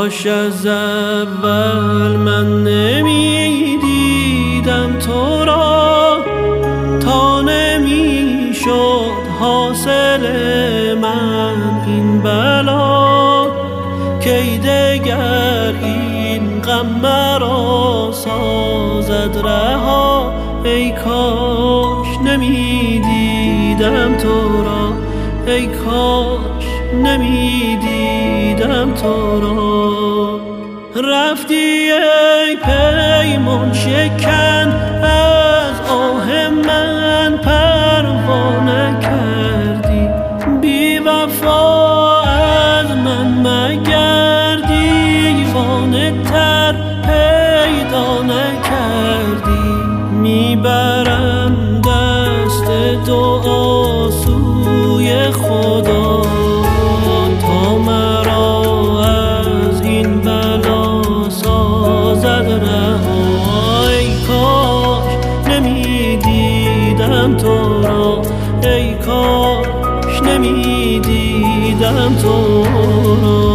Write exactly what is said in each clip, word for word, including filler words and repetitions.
کاش از اول من نمیدیدم تو را، تا نمیشد حاصل من این بلا. کی دگر این غم مرا سازد رها، ای کاش نمیدیدم تو را، ای کاش نمیدیدم تو را. رفتی ای پیمان شکن، از آه من پروا نکردی. بی وفا از من مگردی، دیوانه تر پیدا نکردی. میبرم دست دعا سوی خدا، تا مرا از این بلا سازد رها. ای کاش نمیدیدم تو را، ای کاش نمیدیدم تو را.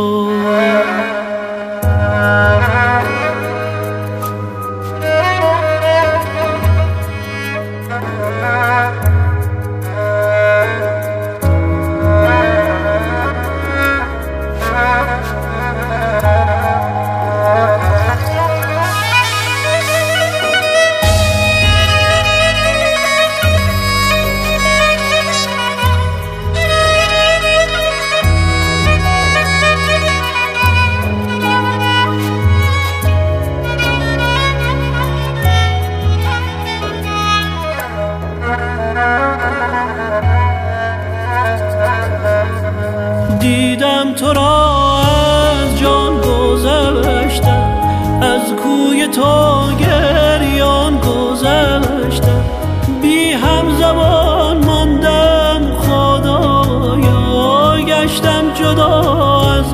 دیدم تو را از جان گذشتم، از کوی تو گریان گذشتم. بی هم زبان ماندم خدایا، گشتم جدا از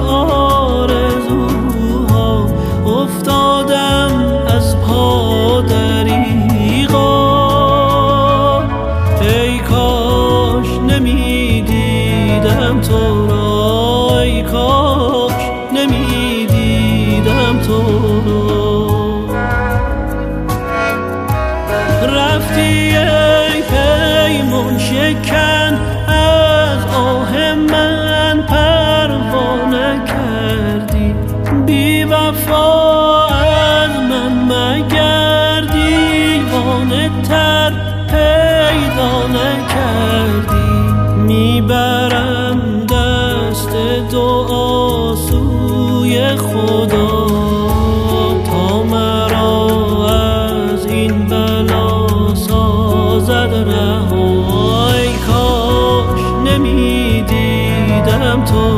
آرزوها. افتادم از پا دریغا، ای کاش نمیدیدم تو را، ای کاش نمیدیدم تو را. رفتی ای پیمان شکن، از آه من پروا نکردی. بی وفا از من مگردی، دیوانه تر پیدا نکردی. میبرم دست دعا سوی خدا، تا مرا از این بلا سازد رها. ای کاش نمیدیدم تو